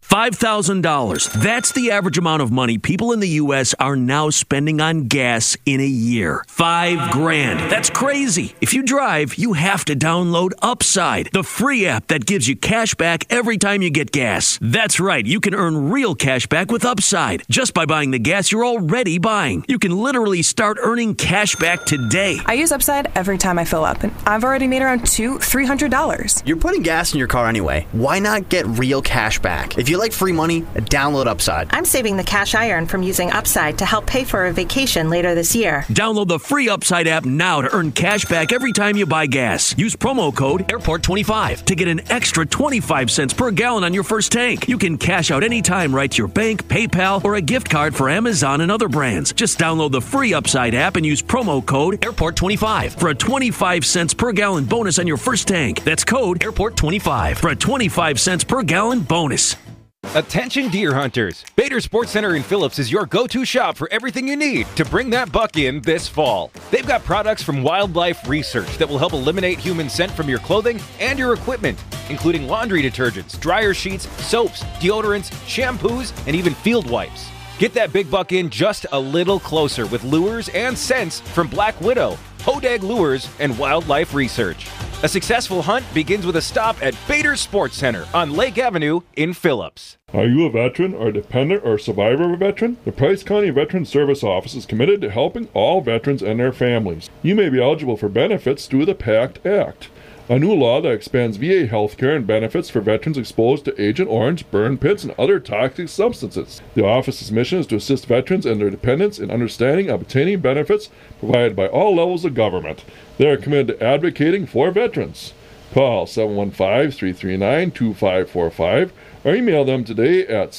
$5,000. That's the average amount of money people in the U.S. are now spending on gas in a year. $5,000. That's crazy. If you drive, you have to download Upside, the free app that gives you cash back every time you get gas. That's right. You can earn real cash back with Upside just by buying the gas you're already buying. You can literally start earning cash back today. I use Upside every time I fill up, and I've already made around $300. You're putting gas in your car anyway. Why not get real cash back? If you like free money, download Upside. I'm saving the cash I earn from using Upside to help pay for a vacation later this year. Download the free Upside app now to earn cash back every time you buy gas. Use promo code AIRPORT25 to get an extra 25 cents per gallon on your first tank. You can cash out anytime right to your bank, PayPal, or a gift card for Amazon and other brands. Just download the free Upside app and use promo code AIRPORT25 for a 25 cents per gallon bonus on your first tank. That's code AIRPORT25 for a 25 cents per gallon bonus. Attention deer hunters! Bader Sports Center in Phillips is your go-to shop for everything you need to bring that buck in this fall. They've got products from Wildlife Research that will help eliminate human scent from your clothing and your equipment, including laundry detergents, dryer sheets, soaps, deodorants, shampoos, and even field wipes. Get that big buck in just a little closer with lures and scents from Black Widow, Hodag Lures, and Wildlife Research. A successful hunt begins with a stop at Bader Sports Center on Lake Avenue in Phillips. Are you a veteran or a dependent or survivor of a veteran? The Price County Veteran Service Office is committed to helping all veterans and their families. You may be eligible for benefits through the PACT Act, a new law that expands VA health care and benefits for veterans exposed to Agent Orange, burn pits, and other toxic substances. The office's mission is to assist veterans and their dependents in understanding and obtaining benefits provided by all levels of government. They are committed to advocating for veterans. Call 715-339-2545 or email them today at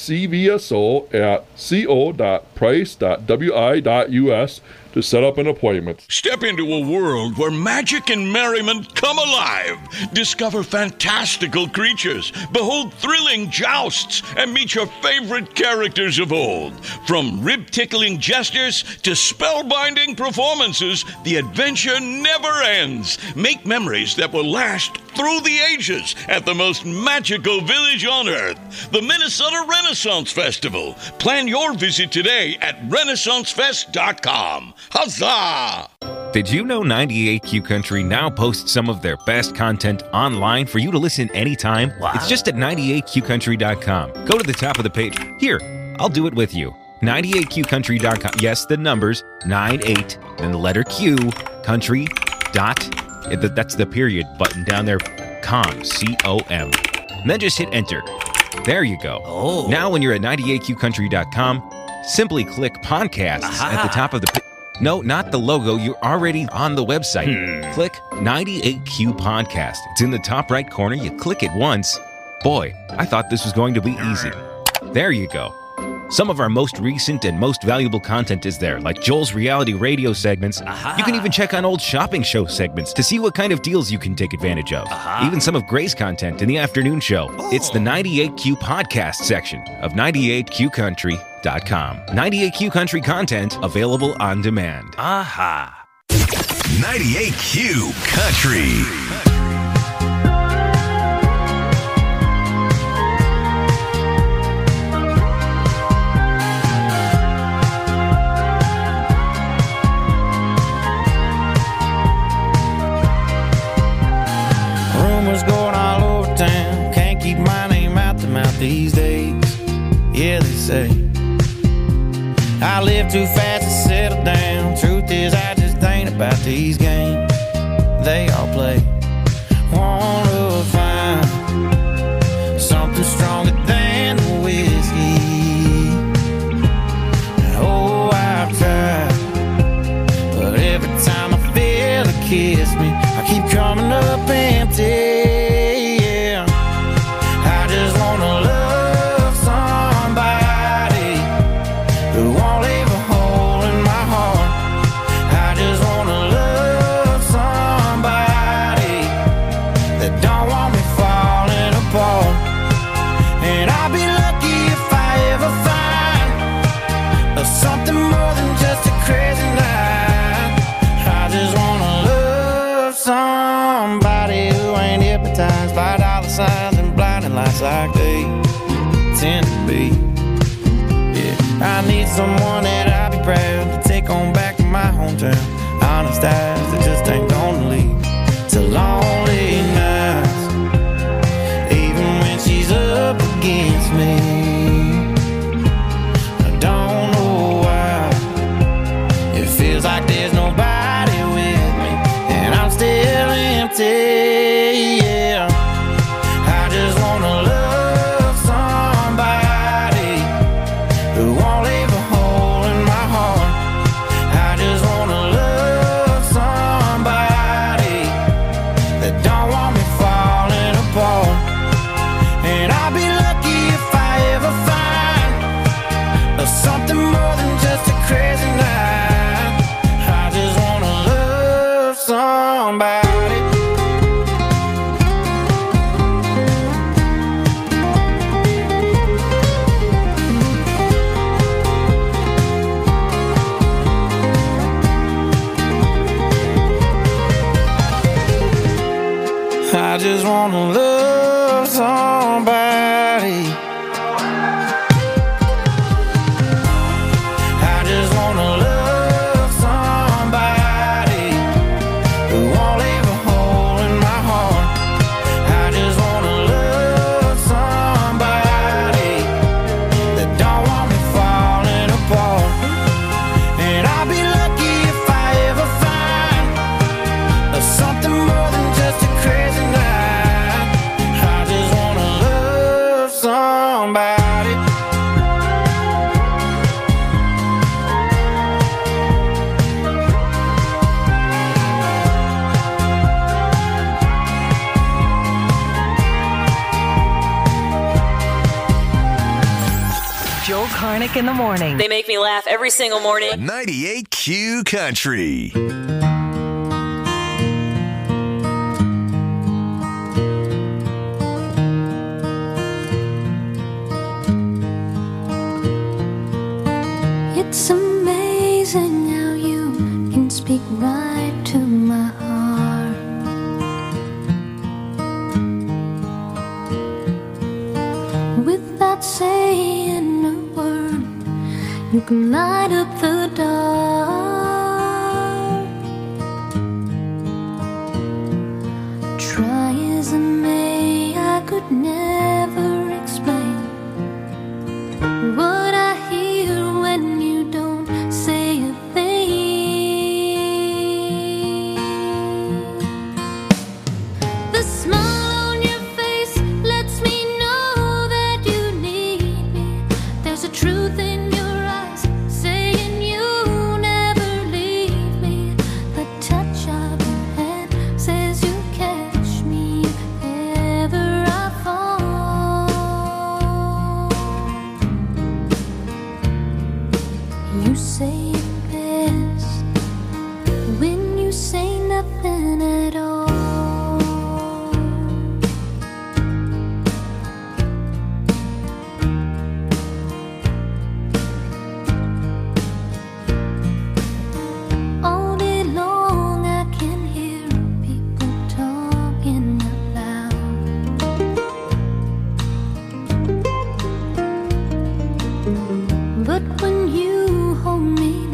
cvso@co.price.wi.us to set up an appointment. Step into a world where magic and merriment come alive. Discover fantastical creatures, behold thrilling jousts, and meet your favorite characters of old. From rib-tickling gestures to spellbinding performances, the adventure never ends. Make memories that will last through the ages at the most magical village on earth, the Minnesota Renaissance Festival. Plan your visit today at RenaissanceFest.com. Huzzah! Did you know 98Q Country now posts some of their best content online for you to listen anytime? Wow. It's just at 98QCountry.com. Go to the top of the page. Here, I'll do it with you. 98QCountry.com. Yes, the numbers, 98, then the letter Q, country, dot, that's the period button down there, com, C-O-M. And then just hit enter. There you go. Oh. Now when you're at 98QCountry.com, simply click podcast at the top of the page. No, not the logo. You're already on the website. Click 98Q Podcast. It's in the top right corner. You click it once. Boy, I thought this was going to be easy. There you go. Some of our most recent and most valuable content is there, like Joel's reality radio segments. You can even check on old shopping show segments to see what kind of deals you can take advantage of. Even some of Gray's content in the afternoon show. It's the 98Q Podcast section of 98QCountry.com. 98Q Country content available on demand. 98Q Country. Rumors going all over town. Can't keep my name out the mouth these days. Yeah, they say I live too fast to settle down. Truth is, I just ain't about these games they all play. Wanna find something stronger than the whiskey. Oh, I've tried, but every time I feel it kiss me, I keep coming up empty. Yeah, I just wanna love somebody who won't leave a hole in my heart. I just wanna love somebody I need someone that I'll be proud to take on back to my hometown. Honest eyes that just ain't gonna leave to lonely nights. Even when she's up against me, I don't know why. It feels like there's nobody with me, and I'm still empty. Yeah, I just wanna love somebody who won't leave a hole in my heart. I just wanna love somebody that don't want me falling apart. And I'll be lucky if I ever find something more than just a crazy night. I just wanna love somebody. I just wanna love somebody. I just wanna love somebody who won't leave a hole in my heart. I just wanna love somebody that don't want me falling apart. And I'll be lucky if I ever find something more than just a crazy night. I just wanna love somebody. Joel Karnick in the morning. They make me laugh every single morning. 98Q Country. It's amazing how you can speak right to my heart. Without saying a word, you can light up the dark. Try as I may, I could never explain what I hear when you don't say a thing. The smile on your face lets me know that you need me. There's a truth in your eyes saying you never leave me. The touch of your hand says you catch me if ever I fall. You say it best when you say nothing at all. All day long I can hear people talking out loud. But when you hold me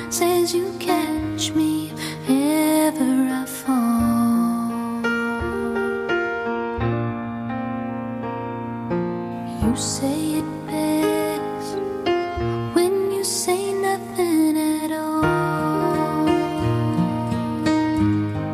says you catch me